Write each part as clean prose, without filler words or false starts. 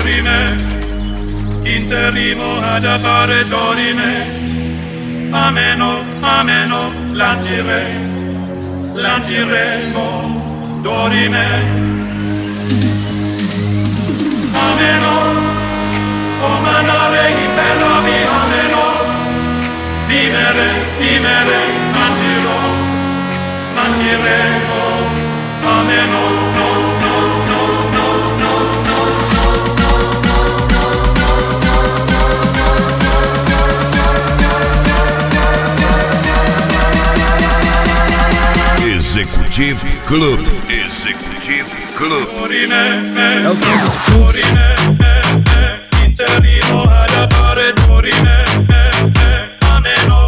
dorime, interrimo ad appare dorime, ameno, ameno, lanciremo, dorime, ameno, come nave in bellovi, ameno, vivere, lanciremo, ameno, no. Executive Club. É o som dos clubes. Interrimo ad appare dorime, ameno,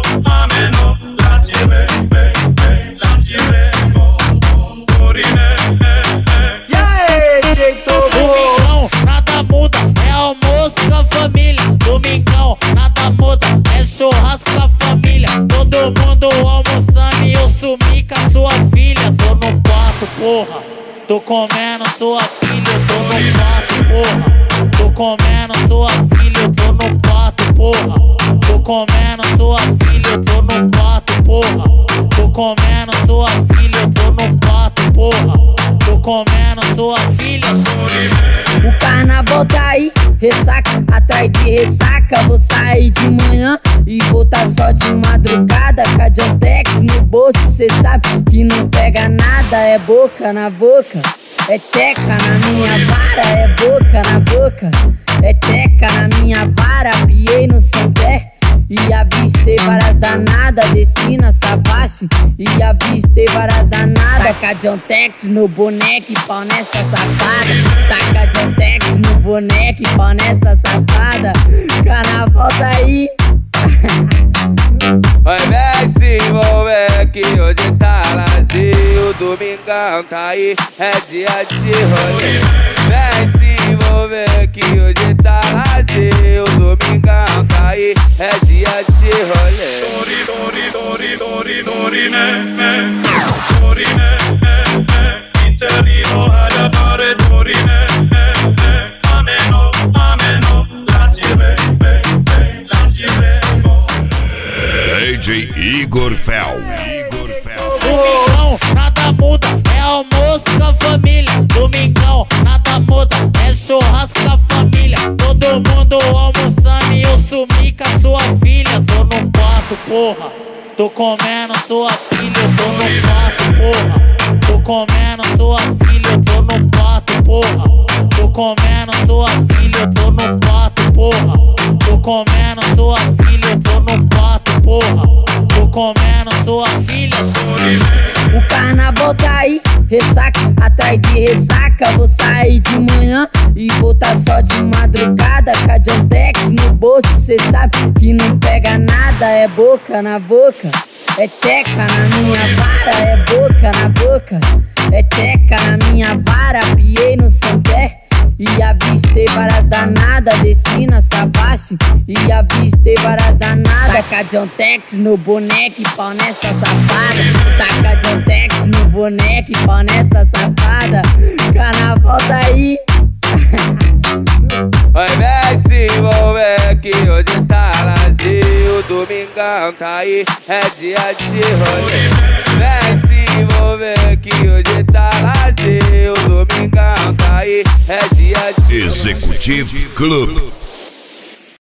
lanciremo, dorime. E aí, jeito bom? Domingão, nada muda, é almoço com a família. Domingão, nada muda, é churrasco com a família. Todo mundo almoçando e eu sumi com a sua filha. Tô no quarto, porra, tô comendo sua filha. Eu tô no quarto, porra, tô comendo sua filha. Eu tô no quarto, porra, tô comendo sua filha. Eu tô no quarto, porra, tô comendo sua filha. Eu tô no quarto, porra, tô comendo sua filha. O carnaval tá aí, ressaca atrás de ressaca. Vou sair de manhã e voltar só de madrugada. Com a John Tex no bolso, cê sabe que não pega nada. É boca na boca, é tcheca na minha vara. É boca na boca, é tcheca na minha vara. Piei no Santé e avistei várias danadas. Desci na Savassi e avistei várias danadas. Taca John Tex no boneco e pau nessa safada. Taca John Tex no boneco e pau nessa safada. Carnaval tá aí. Vai, vem se envolver que hoje tá vazio. Domingão tá aí, é dia de rolê. Vem se envolver que hoje tá vazio. Domingão tá aí, é dia de rolê. Dorime, interrimo ad appare dorime, ameno, lanciremo. DJ Igor Fel. Domingão, nada muda, é almoço com a família. Domingão, nada muda, é churrasco com a família. Todo mundo almoçando e eu sumi com a sua filha. Tô no quarto, porra, tô comendo sua filha. Eu tô no quarto, porra, tô comendo sua filha. Eu tô no quarto, porra, tô comendo sua filha. Eu tô no quarto, porra, tô comendo sua filha. Eu tô no quarto, porra, tô comendo sua filha. O carnaval tá aí, ressaca atrás de ressaca. Vou sair de manhã e voltar só de madrugada. Com a John Tex no bolso, cê sabe que não pega nada. É boca na boca, é tcheca na minha vara. É boca na boca, é tcheca na minha vara. Piei no Santé e avistei várias danadas. Desci na Savassi e avistei várias danadas. Taca John Tex no boneco e pau nessa safada. Taca John Tex no boneco e pau nessa safada. Carnaval tá aí. Vai, vem se envolver que hoje tá vazio. Domingão tá aí, é dia de rolê. Vem se envolver que hoje tá vazio. Domingão tá aí, é dia de rolê. Executive Club.